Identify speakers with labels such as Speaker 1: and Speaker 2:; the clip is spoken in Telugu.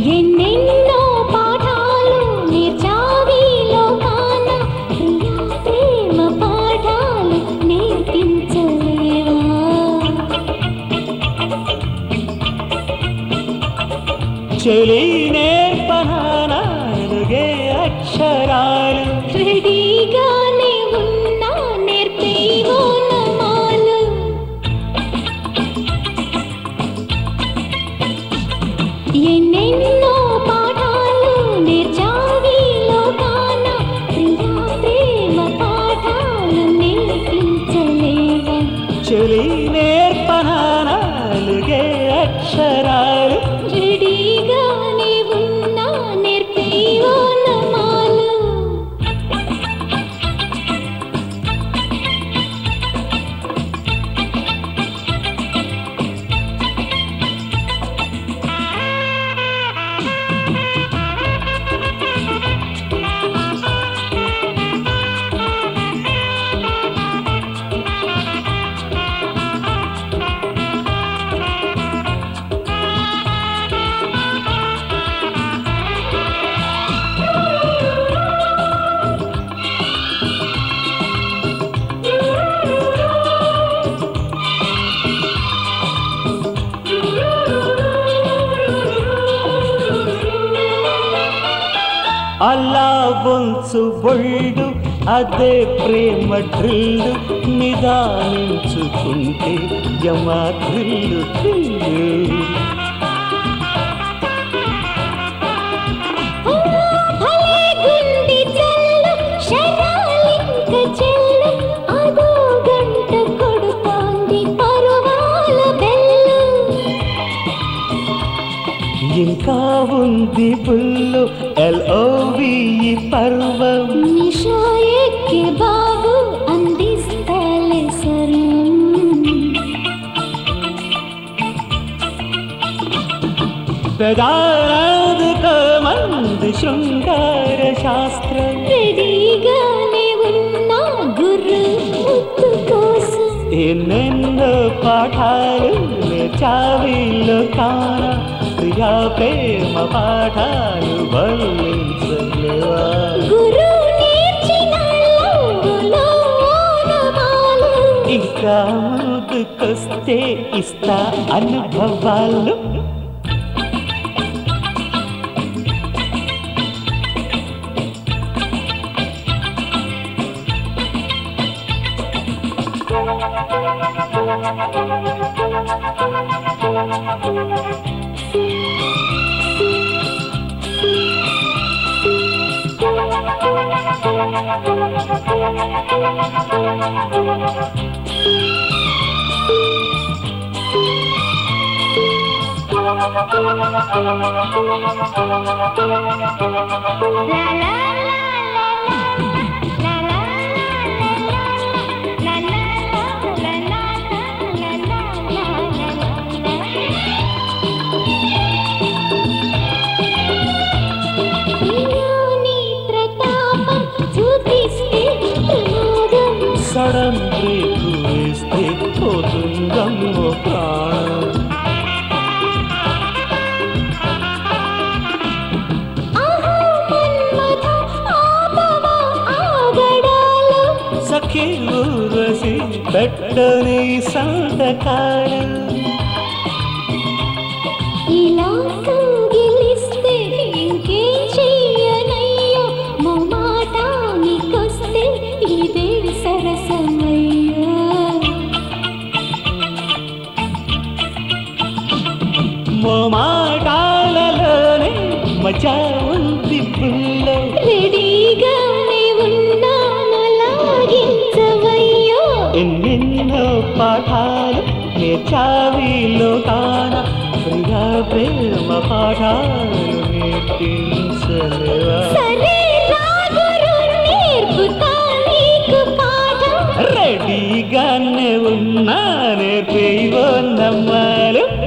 Speaker 1: ఎన్నెన్నో పాఠాలు నేర్చావి లోకాన ప్రియా ప్రేమ పాఠాలు నేర్పించలేవా
Speaker 2: చెలి నేర్పనాలుగే అక్షరాలు
Speaker 1: రెడీగానే ఉన్నా నేర్పేవో నమాలు ఎన్నెన్నో పాఠాలు నేర్చావి లోకాన ప్రియా ప్రేమ పాఠాలు నేర్పించలేవా
Speaker 2: చెలి నేర్పనాలుగే అక్షరాలు
Speaker 1: రెడీగానే ఉన్నా నేర్పేవో నమాలు
Speaker 2: అలా వంచు బొళ్ళు అదే ప్రేమ డ్రిల్లు నిదానించుకుంటే యమా థ్రిల్లు థ్రిల్లు
Speaker 1: భలే గుండి చల్లు శరాలింక చెల్లు అదో గంట కొడుతోంది పరువాల బెల్లు
Speaker 2: ఇంకా ఉంది పుల్లు LOVE పర్వం
Speaker 1: నిషా ఎక్కే బాబు అందిస్తాలే సర్వం
Speaker 2: పెదారాధక మంది శృంగార శాస్త్రం
Speaker 1: రెడీగానే ఉన్నా గుర్రు ముత్తు కోసం
Speaker 2: ఎన్నెన్నో పాఠాలు నేర్చావిలో కాన ప్రియా ప్రేమ పాఠాలు బలించలేవా
Speaker 1: గురు నేర్చిన లోగులో ఓనమాలు
Speaker 2: ఇంకా ముందుకొస్తే ఇస్తా అనుభవాలు సడన్ బ్రేక్ వేస్తే పోతుందమ్మో ప్రాణం సఖీ ఊరసి పెట్టని సంతకాలు
Speaker 1: ఇలా కౌగిలిస్తే ఇంకేం చెయ్యనయ్యో మొమాటానికొస్తే ఇదే సరసమయ్యో
Speaker 2: మొమాటాలలోనే మజా ఉంది పుల్లో
Speaker 1: రెడీగానే ఉన్నాను లాగించవయ్యో
Speaker 2: ఎన్నెన్నో పాఠాలు నేర్చావిలో కాన ప్రియా ప్రేమ పాఠాలు నేర్పించలేవా
Speaker 1: సరే రాగురు నేర్పుతా నీకు పాఠం
Speaker 2: రెడీగానే ఉన్నా నేర్పేవో నమ్మాలు